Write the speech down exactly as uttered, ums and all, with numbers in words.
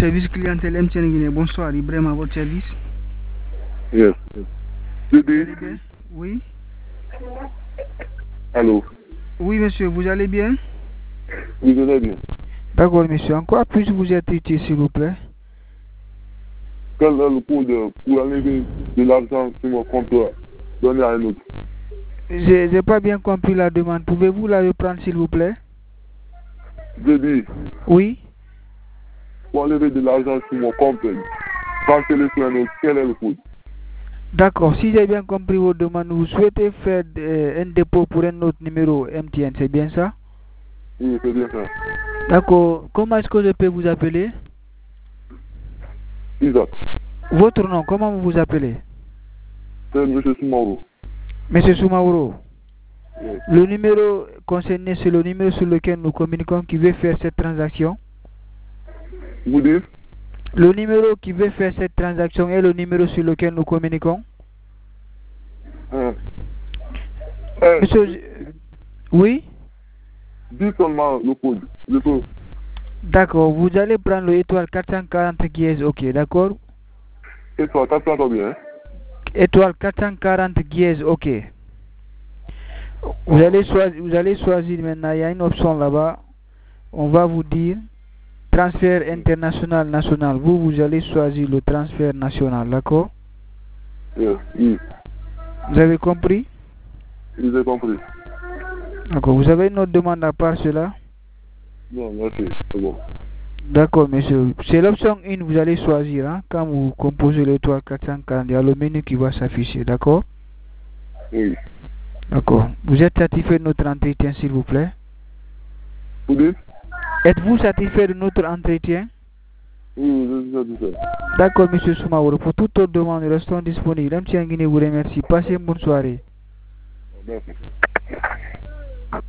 service clientèle M T N Guinée. Bonsoir, Ibrahim à votre service. Yes. Vous allez bien? Oui. Allô? Oui, monsieur, vous allez bien? Oui, je vais bien. D'accord, monsieur. En quoi puis-je vous être utile, s'il vous plaît? Quel est le coût de, pour enlever de l'argent sur mon compte, donner à un autre? Je n'ai pas bien compris la demande. Pouvez-vous la reprendre, s'il vous plaît? Je dis, Oui. pour enlever de l'argent sur mon compte, transférer sur un autre, quel est le coût? D'accord. Si j'ai bien compris vos demandes, vous souhaitez faire euh, un dépôt pour un autre numéro M T N, c'est bien ça? Oui, c'est bien ça. D'accord. Comment est-ce que je peux vous appeler? Isaac. Votre nom, comment vous vous appelez? C'est M. Soumaoro. Monsieur Soumaoro. Oui. Le numéro concerné, c'est le numéro sur lequel nous communiquons qui veut faire cette transaction. Vous dites? Le numéro qui veut faire cette transaction est le numéro sur lequel nous communiquons. Hein. Eh, Monsieur, je- oui? dis seulement le code. Le code. D'accord, vous allez prendre le étoile quatre cent quarante qui est OK, d'accord? Et toi, t'as fait bien, hein? Étoile quatre cent quarante qui est OK. Vous allez choisir, vous allez choisir maintenant, il y a une option là-bas. On va vous dire transfert international national. Vous, vous allez choisir le transfert national, d'accord? Yes. Oui. Vous avez compris? Oui, j'ai compris. D'accord, vous avez une autre demande à part cela? Non, merci. C'est bon. D'accord, monsieur. C'est l'option un, vous allez choisir. Hein, quand vous composez l'étoile quatre cent quarante, il y a le menu qui va s'afficher, d'accord? Oui. D'accord. Vous êtes satisfait de notre entretien, s'il vous plaît? Vous dites? Êtes-vous satisfait de notre entretien? Oui, je suis satisfait. D'accord, monsieur Soumaoro. Pour toute autre demande, restons disponibles. M T N Guinée vous remercie. Passez une bonne soirée. Merci.